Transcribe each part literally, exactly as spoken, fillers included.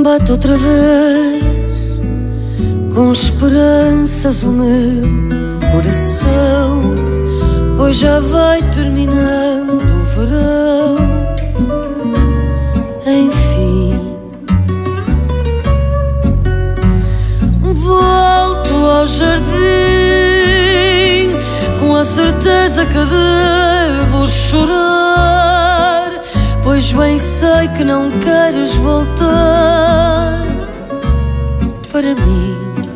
Bate outra vez com esperanças o meu coração, pois já vai terminando o verão. Enfim, volto ao jardim com a certeza que devo chorar, pois bem sei que não queres voltar para mim.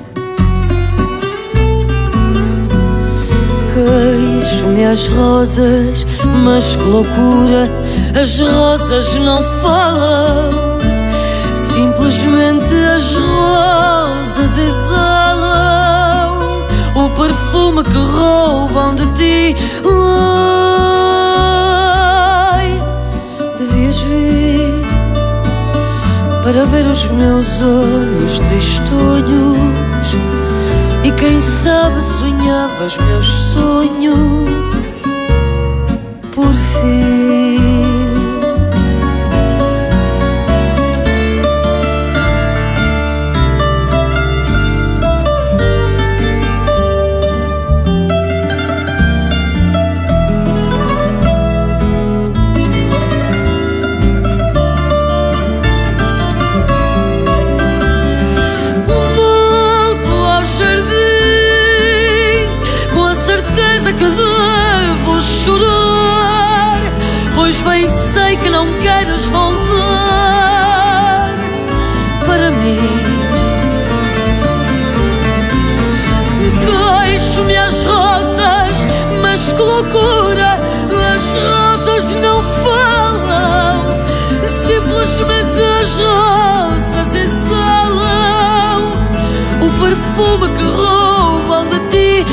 Queixo-me às rosas, mas que loucura, as rosas não falam, simplesmente as rosas exalam o perfume que roubam de ti. Ai, devias vir para ver os meus olhos tristonhos, e quem sabe sonhavas meus sonhos por fim. Que devo chorar, pois bem sei que não queres voltar para mim. Queixo-me às rosas, mas que loucura, as rosas não falam, simplesmente as rosas exalam o perfume que roubam de ti.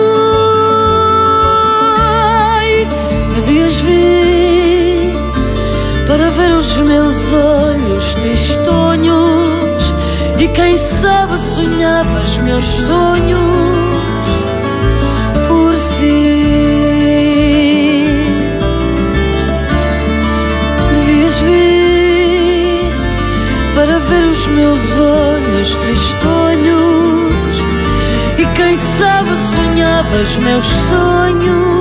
Devias vir para ver os meus olhos tristonhos, e quem sabe sonhavas meus sonhos por fim. Devias vir para ver os meus olhos tristonhos, e quem sabe sonhavas meus sonhos